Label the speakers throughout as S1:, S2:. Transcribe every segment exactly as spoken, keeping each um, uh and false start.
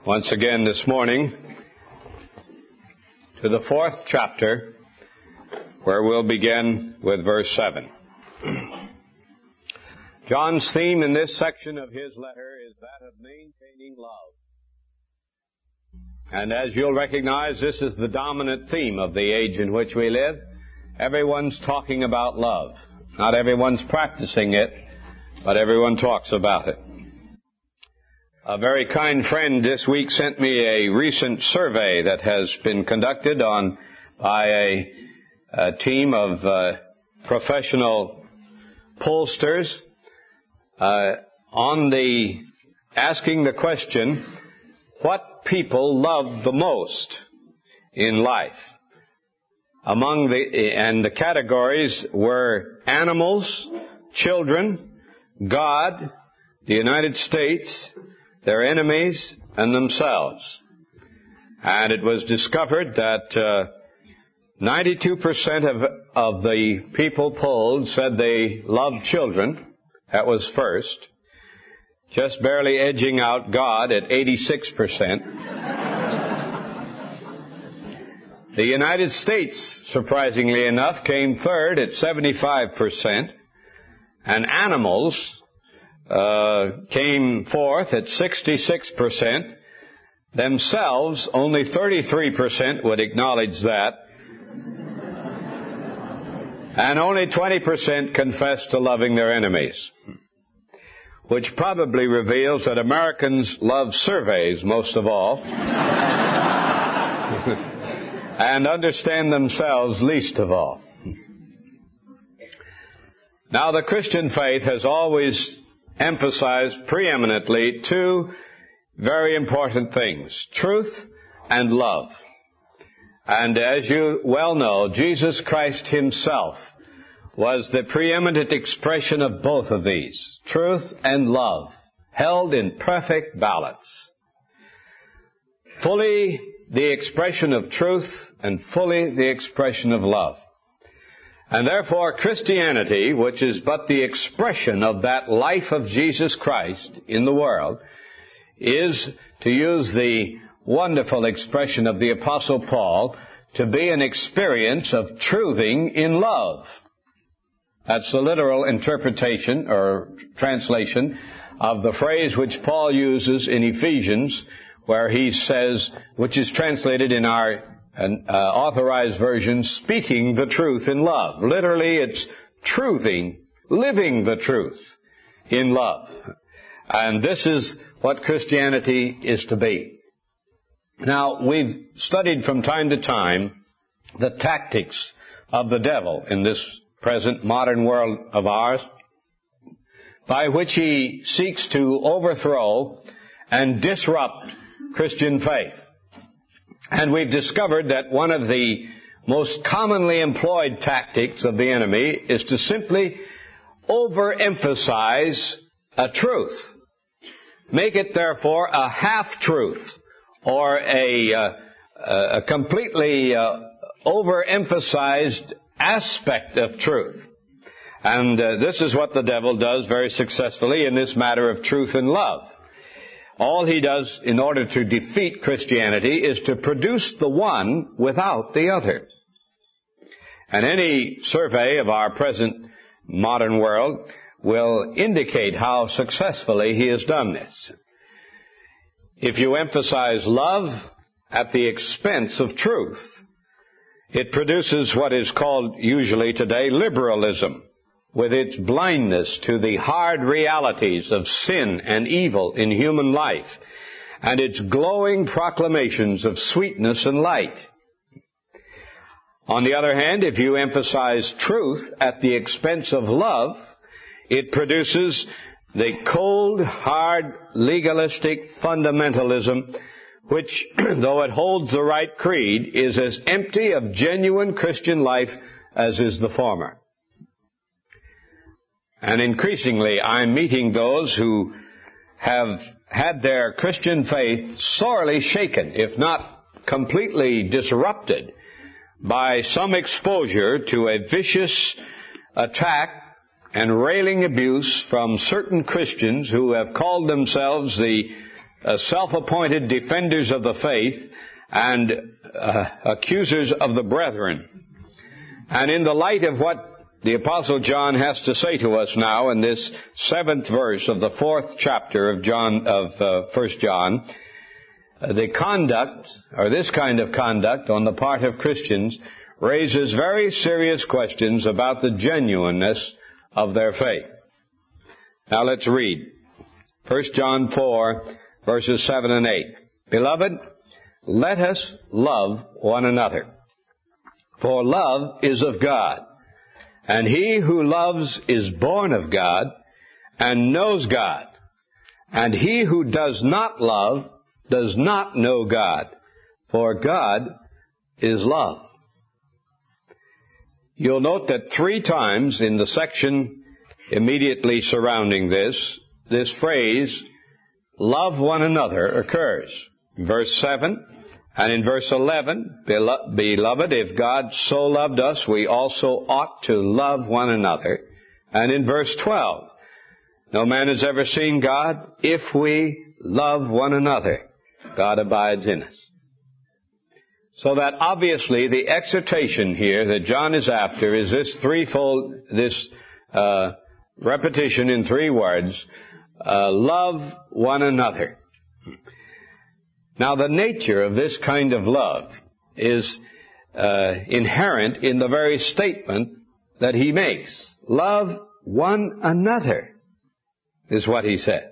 S1: once again this morning to the fourth chapter, where we'll begin with verse seven. John's theme in this section of his letter is that of maintaining love. And as you'll recognize, this is the dominant theme of the age in which we live. Everyone's talking about love. Not everyone's practicing it, but everyone talks about it. A very kind friend this week sent me a recent survey that has been conducted on by a, a team of uh, professional pollsters uh, on the asking the question, what people love the most in life? Among the and the categories were animals, children, God, the United States, their enemies, and themselves. And it was discovered that uh, ninety-two percent of, of the people polled said they loved children. That was first. Just barely edging out God at eighty-six percent. The United States, surprisingly enough, came third at seventy-five percent. And animals Uh, came fourth at sixty-six percent. Themselves, only thirty-three percent would acknowledge that. And only twenty percent confessed to loving their enemies. Which probably reveals that Americans love surveys most of all. And understand themselves least of all. Now, the Christian faith has always emphasized preeminently two very important things, truth and love. And as you well know, Jesus Christ himself was the preeminent expression of both of these, truth and love, held in perfect balance. Fully the expression of truth and fully the expression of love. And therefore, Christianity, which is but the expression of that life of Jesus Christ in the world, is, to use the wonderful expression of the Apostle Paul, to be an experience of truthing in love. That's the literal interpretation or translation of the phrase which Paul uses in Ephesians, where he says, which is translated in our An uh, authorized version, speaking the truth in love. Literally, it's truthing, living the truth in love. And this is what Christianity is to be. Now, we've studied from time to time the tactics of the devil in this present modern world of ours, by which he seeks to overthrow and disrupt Christian faith. And we've discovered that one of the most commonly employed tactics of the enemy is to simply overemphasize a truth. Make it, therefore, a half-truth or a, uh, a completely uh, overemphasized aspect of truth. And uh, this is what the devil does very successfully in this matter of truth and love. All he does in order to defeat Christianity is to produce the one without the other. And any survey of our present modern world will indicate how successfully he has done this. If you emphasize love at the expense of truth, it produces what is called usually today liberalism, with its blindness to the hard realities of sin and evil in human life, and its glowing proclamations of sweetness and light. On the other hand, if you emphasize truth at the expense of love, it produces the cold, hard, legalistic fundamentalism, which, though it holds the right creed, is as empty of genuine Christian life as is the former. And increasingly, I'm meeting those who have had their Christian faith sorely shaken, if not completely disrupted, by some exposure to a vicious attack and railing abuse from certain Christians who have called themselves the uh, self-appointed defenders of the faith and uh, accusers of the brethren. And in the light of what the Apostle John has to say to us now in this seventh verse of the fourth chapter of John of uh, First John, uh, the conduct, or this kind of conduct on the part of Christians, raises very serious questions about the genuineness of their faith. Now let's read First John four, verses seven and eight. Beloved, let us love one another, for love is of God. And he who loves is born of God and knows God. And he who does not love does not know God, for God is love. You'll note that three times in the section immediately surrounding this, this phrase, love one another, occurs. In verse seven, and in verse eleven, beloved, if God so loved us, we also ought to love one another. And in verse twelve, no man has ever seen God. If we love one another, God abides in us. So that obviously the exhortation here that John is after is this threefold, this uh, repetition in three words, uh, love one another. Now, the nature of this kind of love is uh, inherent in the very statement that he makes. Love one another is what he said.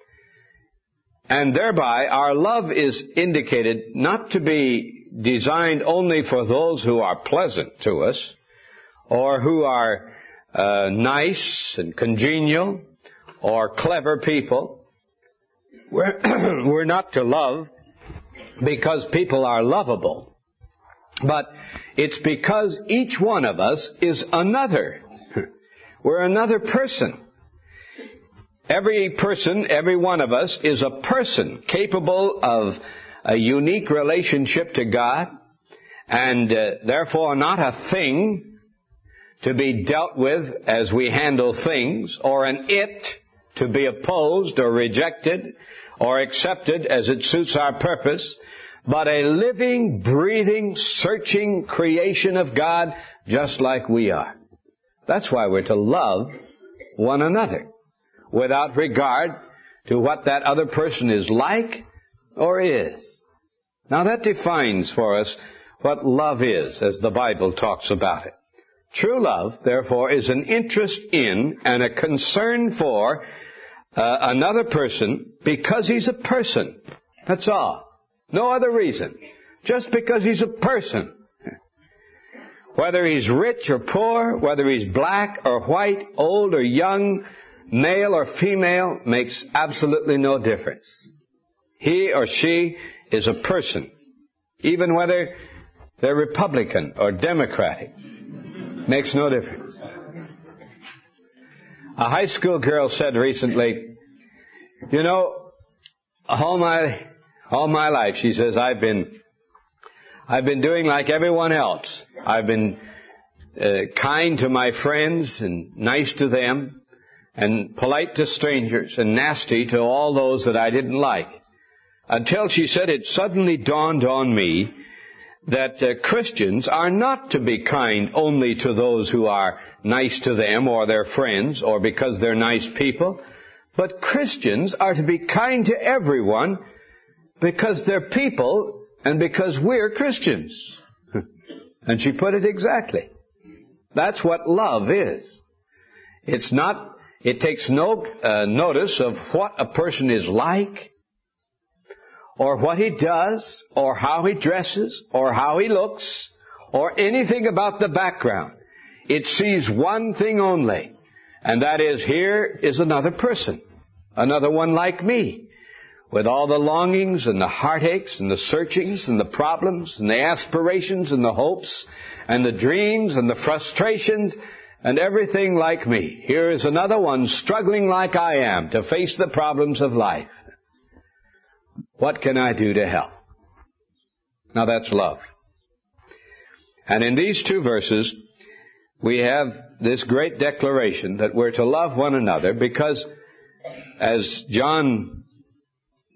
S1: And thereby, our love is indicated not to be designed only for those who are pleasant to us or who are uh, nice and congenial or clever people. We're, we're not to love because people are lovable, but it's because each one of us is another. We're another person. Every person, every one of us is a person capable of a unique relationship to God, and uh, therefore not a thing to be dealt with as we handle things, or an it to be opposed or rejected or accepted as it suits our purpose, but a living, breathing, searching creation of God just like we are. That's why we're to love one another without regard to what that other person is like or is. Now that defines for us what love is as the Bible talks about it. True love, therefore, is an interest in and a concern for uh, another person because he's a person. That's all. No other reason. Just because he's a person. Whether he's rich or poor, whether he's black or white, old or young, male or female, makes absolutely no difference. He or she is a person. Even whether they're Republican or Democratic. Makes no difference. A high school girl said recently, you know, all my, all my life, she says, I've been, I've been doing like everyone else. I've been uh, kind to my friends and nice to them and polite to strangers and nasty to all those that I didn't like. Until, she said, it suddenly dawned on me that uh, Christians are not to be kind only to those who are nice to them or their friends or because they're nice people, but Christians are to be kind to everyone because they're people and because we're Christians. And she put it exactly. That's what love is. It's not, it takes no uh, notice of what a person is like, or what he does, or how he dresses, or how he looks, or anything about the background. It sees one thing only, and that is, here is another person, another one like me, with all the longings and the heartaches and the searchings and the problems and the aspirations and the hopes and the dreams and the frustrations and everything like me. Here is another one struggling like I am to face the problems of life. What can I do to help? Now that's love. And in these two verses, we have this great declaration that we're to love one another because, as John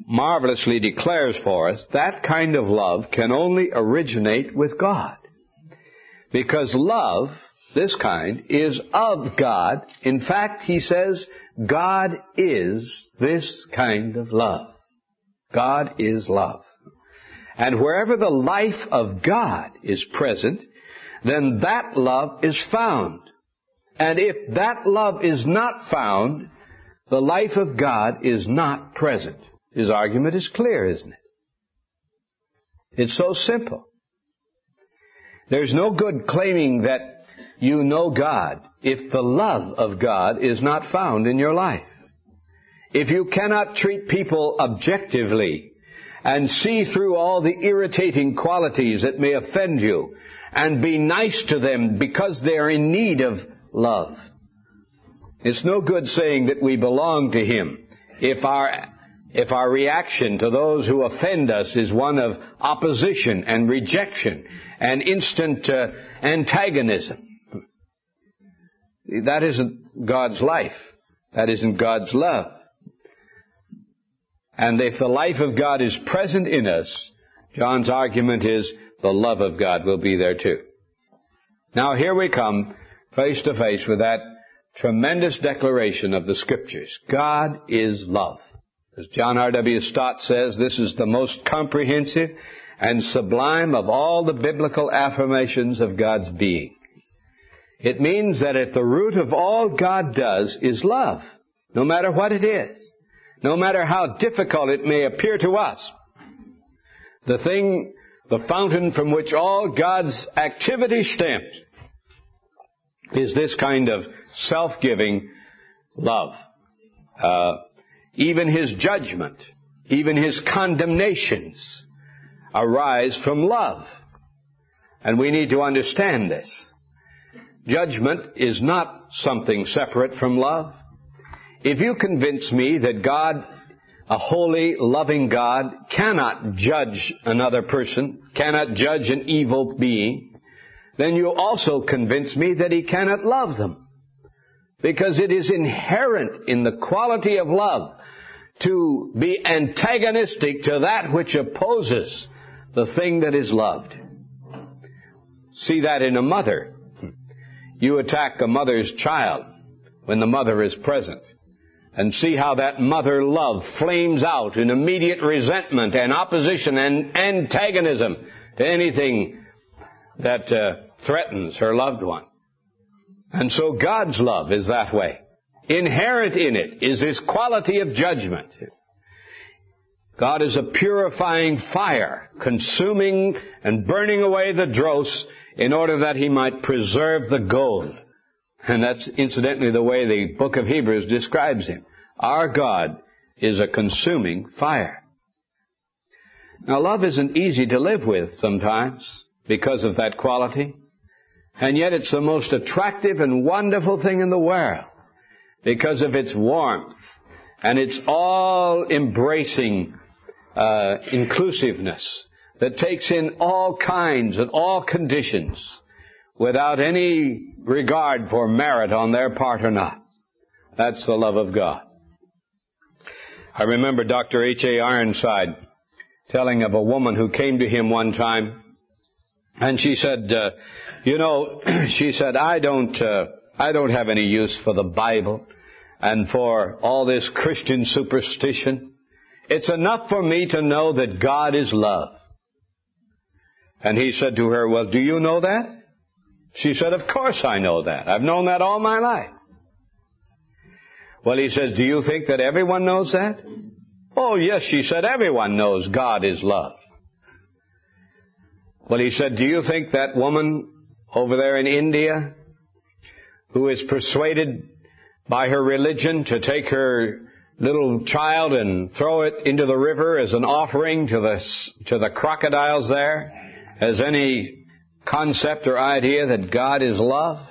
S1: marvelously declares for us, that kind of love can only originate with God. Because love, this kind, is of God. In fact, he says, God is this kind of love. God is love. And wherever the life of God is present, then that love is found. And if that love is not found, the life of God is not present. His argument is clear, isn't it? It's so simple. There's no good claiming that you know God if the love of God is not found in your life. If you cannot treat people objectively and see through all the irritating qualities that may offend you and be nice to them because they're in need of love. It's no good saying that we belong to Him if our if our reaction to those who offend us is one of opposition and rejection and instant uh, antagonism. That isn't God's life. That isn't God's love. And if the life of God is present in us, John's argument is the love of God will be there too. Now here we come face to face with that tremendous declaration of the Scriptures. God is love. As John R W Stott says, this is the most comprehensive and sublime of all the biblical affirmations of God's being. It means that at the root of all God does is love, no matter what it is, no matter how difficult it may appear to us. The thing, the fountain from which all God's activity stems is this kind of self-giving love. Uh, even His judgment, even His condemnations arise from love. And we need to understand this. Judgment is not something separate from love. If you convince me that God, a holy, loving God, cannot judge another person, cannot judge an evil being, then you also convince me that He cannot love them. Because it is inherent in the quality of love to be antagonistic to that which opposes the thing that is loved. See that in a mother. You attack a mother's child when the mother is present, and see how that mother love flames out in immediate resentment and opposition and antagonism to anything that uh, threatens her loved one. And so God's love is that way. Inherent in it is this quality of judgment. God is a purifying fire, consuming and burning away the dross in order that He might preserve the gold. And that's incidentally the way the book of Hebrews describes Him. Our God is a consuming fire. Now, love isn't easy to live with sometimes because of that quality. And yet it's the most attractive and wonderful thing in the world because of its warmth and its all-embracing uh, inclusiveness that takes in all kinds and all conditions without any regard for merit on their part or not. That's the love of God. I remember Doctor H A Ironside telling of a woman who came to him one time, and she said, uh, you know, she said, I don't, uh, I don't have any use for the Bible and for all this Christian superstition. It's enough for me to know that God is love. And he said to her, well, do you know that? She said, of course I know that. I've known that all my life. Well, he says, do you think that everyone knows that? Oh, yes, she said, everyone knows God is love. Well, he said, do you think that woman over there in India who is persuaded by her religion to take her little child and throw it into the river as an offering to the, to the crocodiles there has any concept or idea that God is love?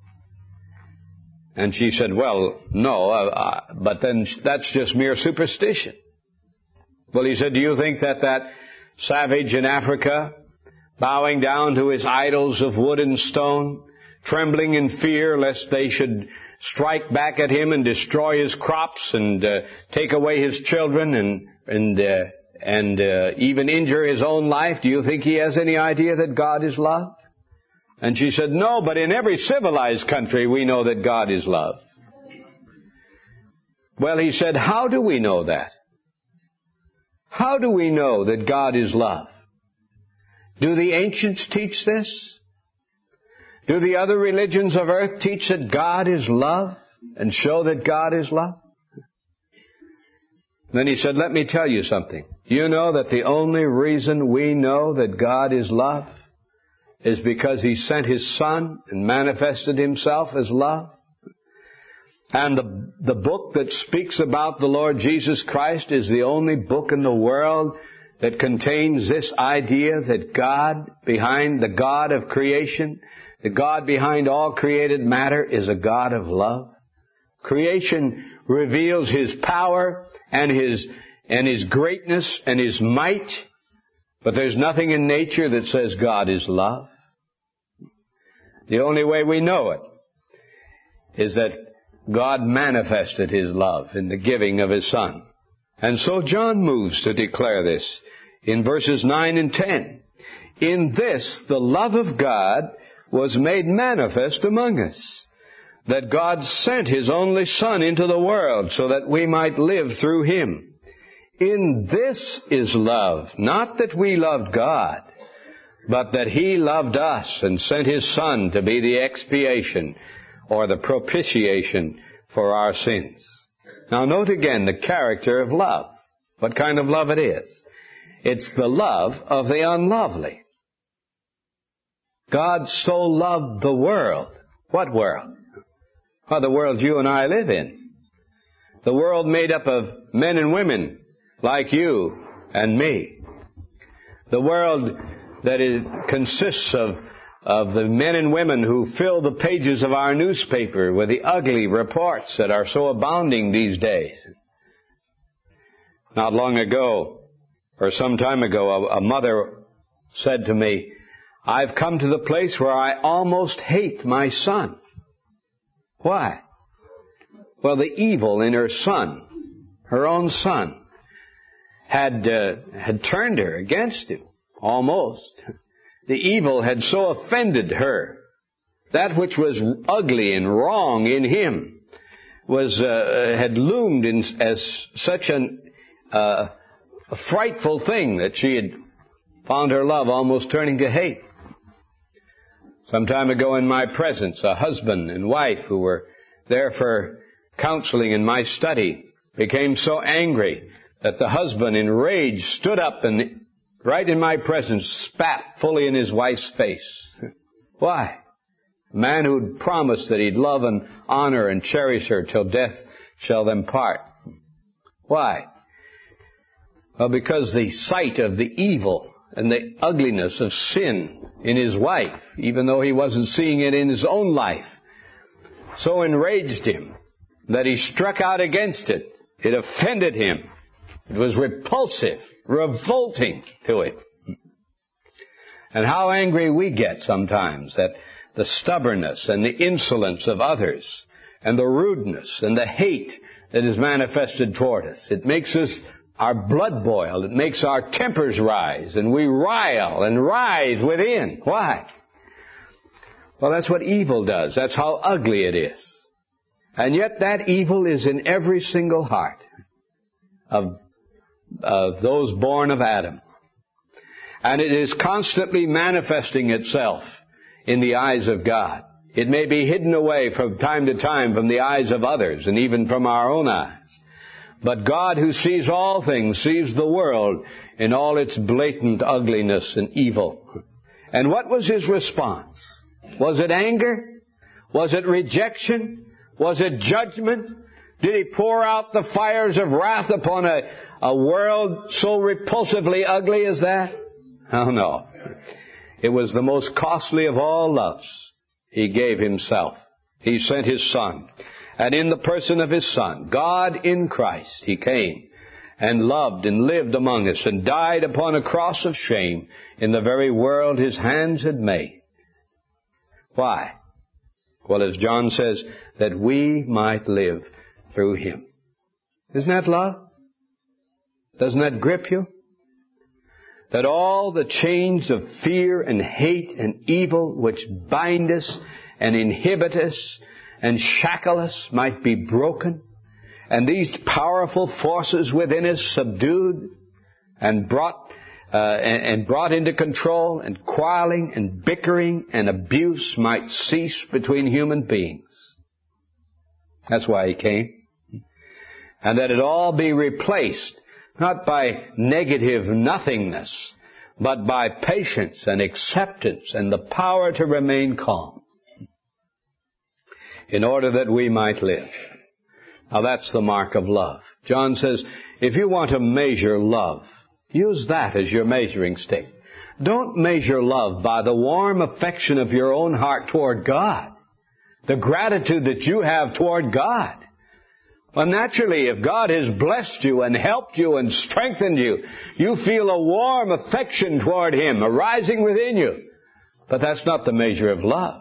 S1: And she said, well, no, uh, uh, but then that's just mere superstition. Well, he said, do you think that that savage in Africa, bowing down to his idols of wood and stone, trembling in fear lest they should strike back at him and destroy his crops and uh, take away his children and and uh, and uh, even injure his own life, do you think he has any idea that God is love? And she said, no, but in every civilized country we know that God is love. Well, he said, how do we know that? How do we know that God is love? Do the ancients teach this? Do the other religions of earth teach that God is love and show that God is love? Then he said, let me tell you something. Do you know that the only reason we know that God is love is because He sent His Son and manifested Himself as love? And the, the book that speaks about the Lord Jesus Christ is the only book in the world that contains this idea that God, behind the God of creation, the God behind all created matter, is a God of love. Creation reveals His power and His, and His greatness and His might, but there's nothing in nature that says God is love. The only way we know it is that God manifested His love in the giving of His Son. And so John moves to declare this in verses nine and ten. In this, the love of God was made manifest among us, that God sent His only Son into the world so that we might live through Him. In this is love, not that we loved God, but that He loved us and sent His Son to be the expiation or the propitiation for our sins. Now note again the character of love. What kind of love it is? It's the love of the unlovely. God so loved the world. What world? Well, the world you and I live in. The world made up of men and women like you and me. The world that is, consists of, of the men and women who fill the pages of our newspaper with the ugly reports that are so abounding these days. Not long ago, or some time ago, a, a mother said to me, I've come to the place where I almost hate my son. Why? Well, the evil in her son, her own son, had uh, had turned her against him, almost. The evil had so offended her. That which was ugly and wrong in him was uh, had loomed in, as such an, uh, a frightful thing that she had found her love almost turning to hate. Some time ago in my presence, a husband and wife who were there for counseling in my study became so angry that the husband, in rage, stood up and right in my presence spat fully in his wife's face. Why? A man who'd promised that he'd love and honor and cherish her till death shall them part. Why? Well, because the sight of the evil and the ugliness of sin in his wife, even though he wasn't seeing it in his own life, so enraged him that he struck out against it. It offended him. It was repulsive, revolting to him. And how angry we get sometimes at the stubbornness and the insolence of others and the rudeness and the hate that is manifested toward us. It makes us our blood boil. It makes our tempers rise, and we rile and writhe within. Why? Well, that's what evil does. That's how ugly it is. And yet that evil is in every single heart of, of those born of Adam. And it is constantly manifesting itself in the eyes of God. It may be hidden away from time to time from the eyes of others and even from our own eyes. But God, who sees all things, sees the world in all its blatant ugliness and evil. And what was His response? Was it anger? Was it rejection? Was it judgment? Did He pour out the fires of wrath upon a, a world so repulsively ugly as that? Oh, no. It was the most costly of all loves. He gave Himself. He sent His Son. And in the person of His Son, God in Christ, He came and loved and lived among us and died upon a cross of shame in the very world His hands had made. Why? Well, as John says, that we might live through Him. Isn't that love? Doesn't that grip you? That all the chains of fear and hate and evil which bind us and inhibit us and shackle us might be broken, and these powerful forces within us subdued and brought uh, and, and brought into control, and quarreling and bickering and abuse might cease between human beings. That's why He came. And that it all be replaced, not by negative nothingness, but by patience and acceptance and the power to remain calm, in order that we might live. Now that's the mark of love. John says, if you want to measure love, use that as your measuring stick. Don't measure love by the warm affection of your own heart toward God, the gratitude that you have toward God. Well, naturally, if God has blessed you and helped you and strengthened you, you feel a warm affection toward Him arising within you. But that's not the measure of love.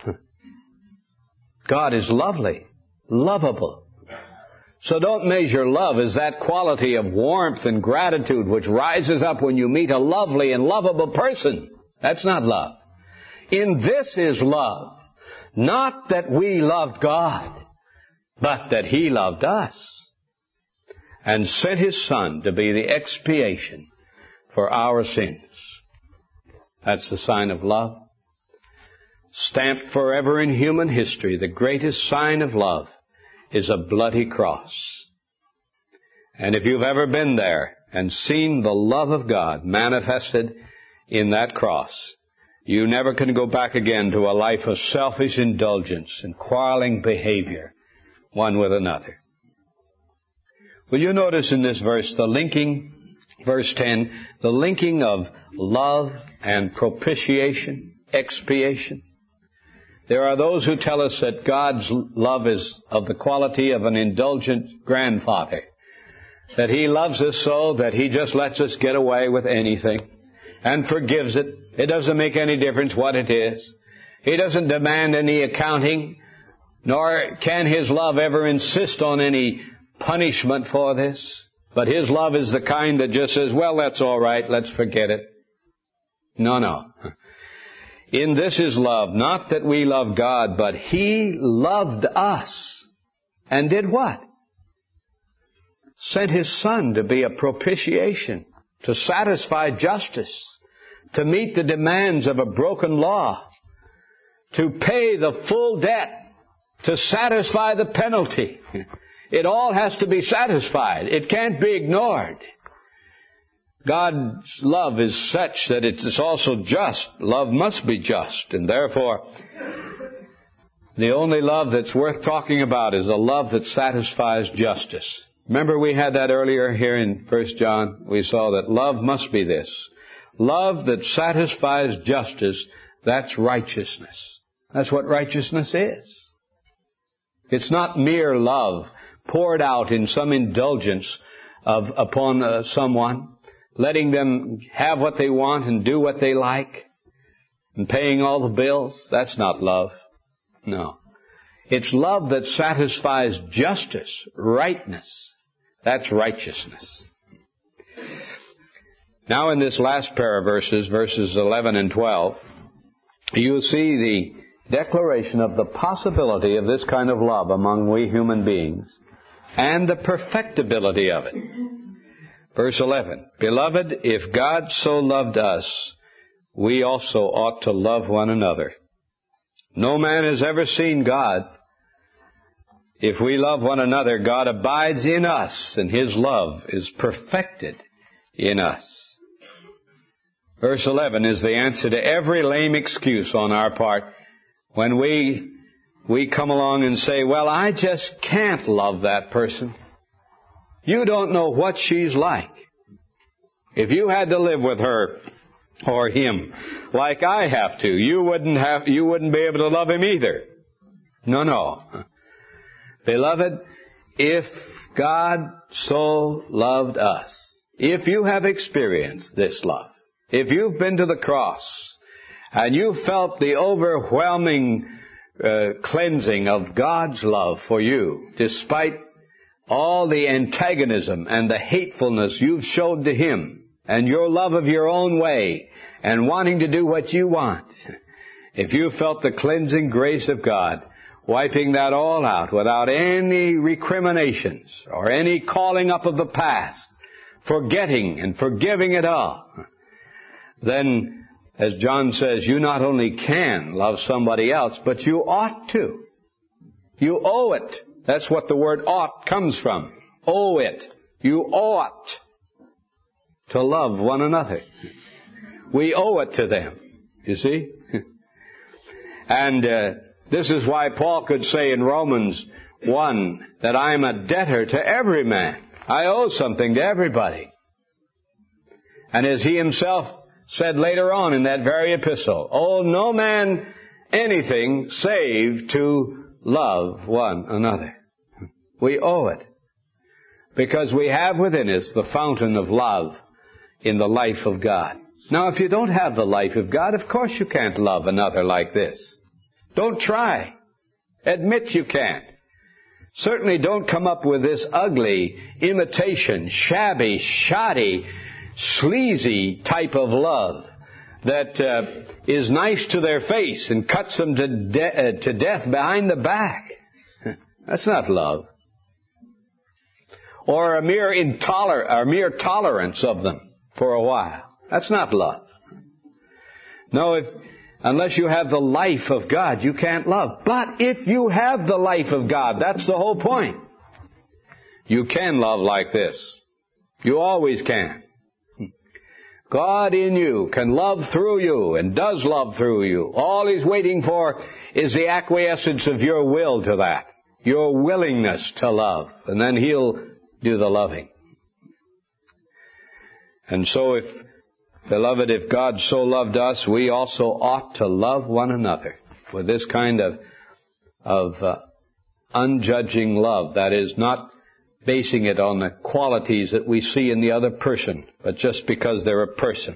S1: God is lovely, lovable. So don't measure love as that quality of warmth and gratitude which rises up when you meet a lovely and lovable person. That's not love. In this is love. Not that we loved God, but that He loved us and sent His Son to be the expiation for our sins. That's the sign of love. Stamped forever in human history, the greatest sign of love is a bloody cross. And if you've ever been there and seen the love of God manifested in that cross, you never can go back again to a life of selfish indulgence and quarreling behavior one with another. Will you notice in this verse the linking, verse ten, the linking of love and propitiation, expiation? There are those who tell us that God's love is of the quality of an indulgent grandfather, that He loves us so that He just lets us get away with anything and forgives it. It doesn't make any difference what it is. He doesn't demand any accounting, nor can His love ever insist on any punishment for this. But His love is the kind that just says, well, that's all right, let's forget it. No, no. In this is love, not that we love God, but He loved us. And did what? Sent His Son to be a propitiation, to satisfy justice, to meet the demands of a broken law, to pay the full debt, to satisfy the penalty. It all has to be satisfied. It can't be ignored. God's love is such that it is also just. Love must be just. And therefore, the only love that's worth talking about is a love that satisfies justice. Remember we had that earlier here in First John. We saw that love must be this. Love that satisfies justice, that's righteousness. That's what righteousness is. It's not mere love poured out in some indulgence of upon uh, someone, letting them have what they want and do what they like, and paying all the bills. That's not love. No. It's love that satisfies justice, rightness. That's righteousness. Now in this last pair of verses, verses eleven and twelve, you see the declaration of the possibility of this kind of love among we human beings and the perfectibility of it. Verse eleven, Beloved, if God so loved us, we also ought to love one another. No man has ever seen God. If we love one another, God abides in us, and His love is perfected in us. Verse eleven is the answer to every lame excuse on our part when we, we come along and say, well, I just can't love that person. You don't know what she's like. If you had to live with her or him like I have to, you wouldn't have, you wouldn't be able to love him either. No, no. Beloved, if God so loved us, if you have experienced this love, if you've been to the cross and you felt the overwhelming uh, cleansing of God's love for you, despite all the antagonism and the hatefulness you've showed to him, and your love of your own way, and wanting to do what you want, if you felt the cleansing grace of God, wiping that all out without any recriminations or any calling up of the past, forgetting and forgiving it all, then, as John says, you not only can love somebody else, but you ought to. You owe it. That's what the word ought comes from. Owe it. You ought to love one another. We owe it to them, you see. And uh, this is why Paul could say in Romans one that I'm a debtor to every man. I owe something to everybody. And as he himself said later on in that very epistle, owe no man anything save to love one another. We owe it because we have within us the fountain of love in the life of God. Now, if you don't have the life of God, of course you can't love another like this. Don't try. Admit you can't. Certainly don't come up with this ugly, imitation, shabby, shoddy, sleazy type of love that uh, is nice to their face and cuts them to, de- uh, to death behind the back. That's not love. Or a mere intoler- a mere tolerance of them for a while. That's not love. No, if unless you have the life of God, you can't love. But if you have the life of God, that's the whole point. You can love like this. You always can. God in you can love through you and does love through you. All He's waiting for is the acquiescence of your will to that, your willingness to love, and then He'll do the loving. And so if, beloved, if God so loved us, we also ought to love one another with this kind of, of uh, unjudging love. That is, not basing it on the qualities that we see in the other person, but just because they're a person.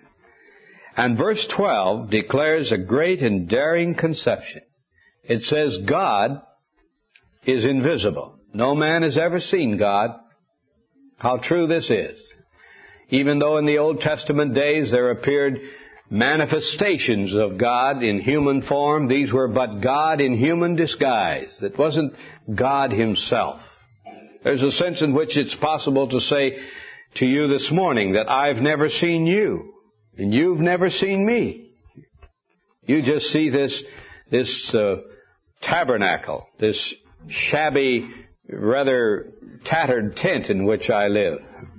S1: And verse twelve declares a great and daring conception. It says, God is invisible. No man has ever seen God. How true this is. Even though in the Old Testament days there appeared manifestations of God in human form, these were but God in human disguise. It wasn't God Himself. There's a sense in which it's possible to say to you this morning that I've never seen you, and you've never seen me. You just see this, this uh, tabernacle, this shabby, rather tattered tent in which I live.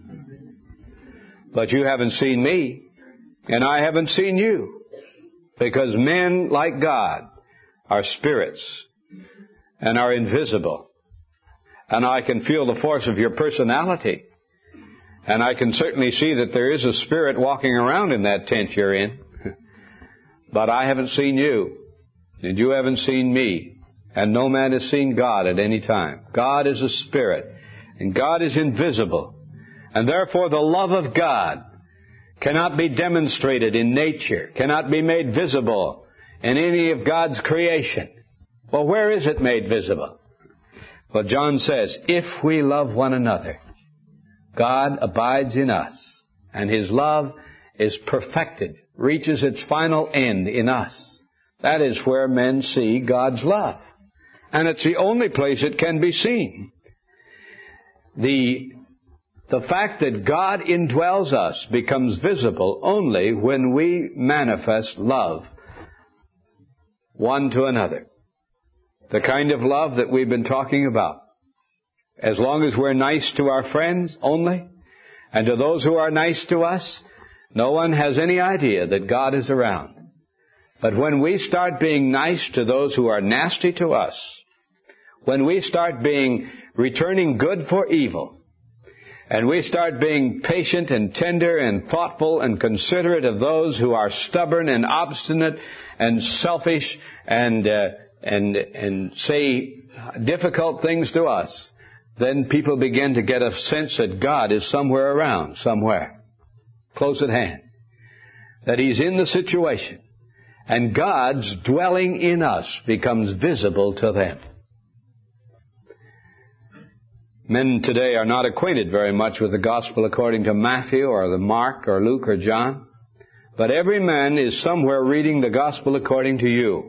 S1: But you haven't seen me, and I haven't seen you, because men like God are spirits and are invisible. And I can feel the force of your personality. And I can certainly see that there is a spirit walking around in that tent you're in. But I haven't seen you, and you haven't seen me. And no man has seen God at any time. God is a spirit, and God is invisible. And therefore the love of God cannot be demonstrated in nature, cannot be made visible in any of God's creation. Well, where is it made visible? Well, John says, if we love one another, God abides in us, and His love is perfected, reaches its final end in us. That is where men see God's love. And it's the only place it can be seen. The, the fact that God indwells us becomes visible only when we manifest love one to another. The kind of love that we've been talking about. As long as we're nice to our friends only, and to those who are nice to us, no one has any idea that God is around. But when we start being nice to those who are nasty to us, when we start being returning good for evil, and we start being patient and tender and thoughtful and considerate of those who are stubborn and obstinate and selfish and uh, and and say difficult things to us, then people begin to get a sense that God is somewhere around, somewhere, close at hand, that He's in the situation, and God's dwelling in us becomes visible to them. Men today are not acquainted very much with the gospel according to Matthew or the Mark or Luke or John. But every man is somewhere reading the gospel according to you.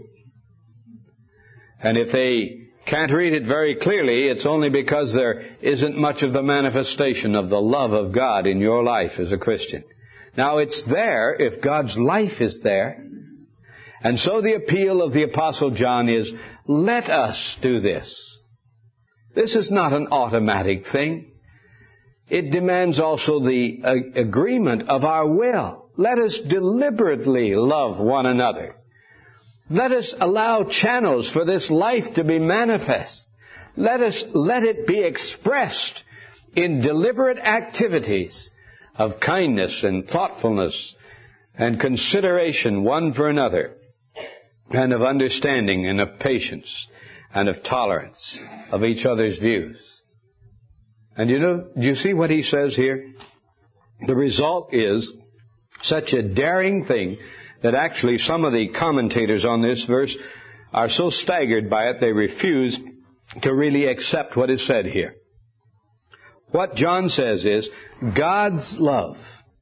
S1: And if they can't read it very clearly, it's only because there isn't much of the manifestation of the love of God in your life as a Christian. Now, it's there if God's life is there. And so the appeal of the Apostle John is, let us do this. This is not an automatic thing. It demands also the uh, agreement of our will. Let us deliberately love one another. Let us allow channels for this life to be manifest. Let us let it be expressed in deliberate activities of kindness and thoughtfulness and consideration one for another, and of understanding and of patience and of tolerance of each other's views. And you know, do you see what he says here? The result is such a daring thing that actually some of the commentators on this verse are so staggered by it they refuse to really accept what is said here. What John says is God's love,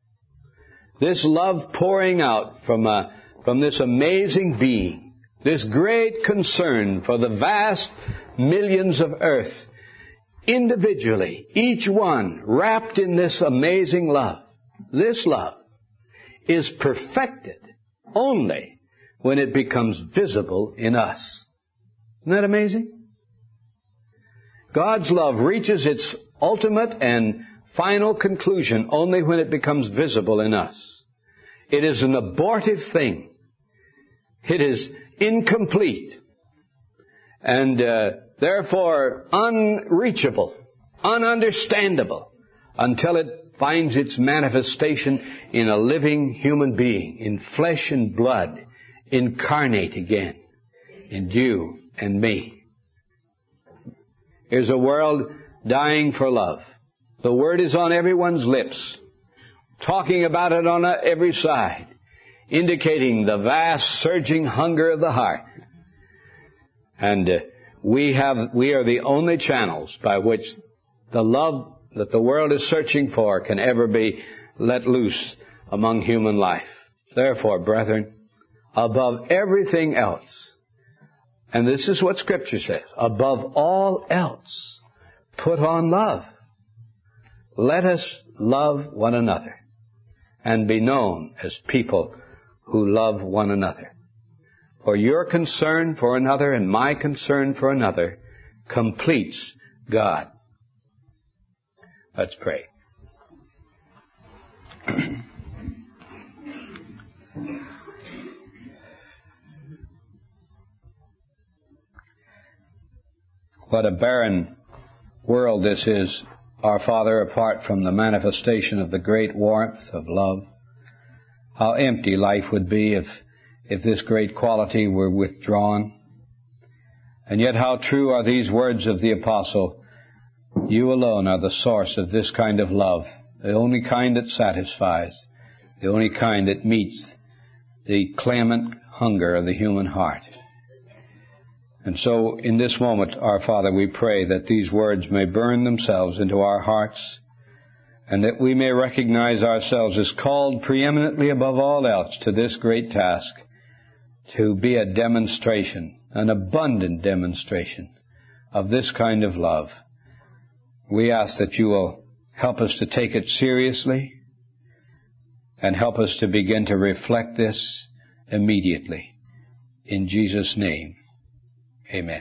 S1: this love pouring out from a, from this amazing being, this great concern for the vast millions of earth, individually, each one wrapped in this amazing love. This love is perfected only when it becomes visible in us. Isn't that amazing? God's love reaches its ultimate and final conclusion only when it becomes visible in us. It is an abortive thing. It is incomplete and uh, therefore unreachable, ununderstandable until it finds its manifestation in a living human being, in flesh and blood, incarnate again in you and me. Here's a world dying for love. The word is on everyone's lips, talking about it on every side, indicating the vast surging hunger of the heart. And uh, we have, we are the only channels by which the love that the world is searching for can ever be let loose among human life. Therefore, brethren, above everything else, and this is what Scripture says, above all else, put on love. Let us love one another and be known as people who love one another. For your concern for another and my concern for another completes God. Let's pray. What a barren world this is, our Father, apart from the manifestation of the great warmth of love. How empty life would be if, if this great quality were withdrawn. And yet how true are these words of the Apostle. You alone are the source of this kind of love, the only kind that satisfies, the only kind that meets the clamant hunger of the human heart. And so in this moment, our Father, we pray that these words may burn themselves into our hearts, and that we may recognize ourselves as called preeminently above all else to this great task, to be a demonstration, an abundant demonstration of this kind of love. We ask that you will help us to take it seriously and help us to begin to reflect this immediately. In Jesus' name, amen.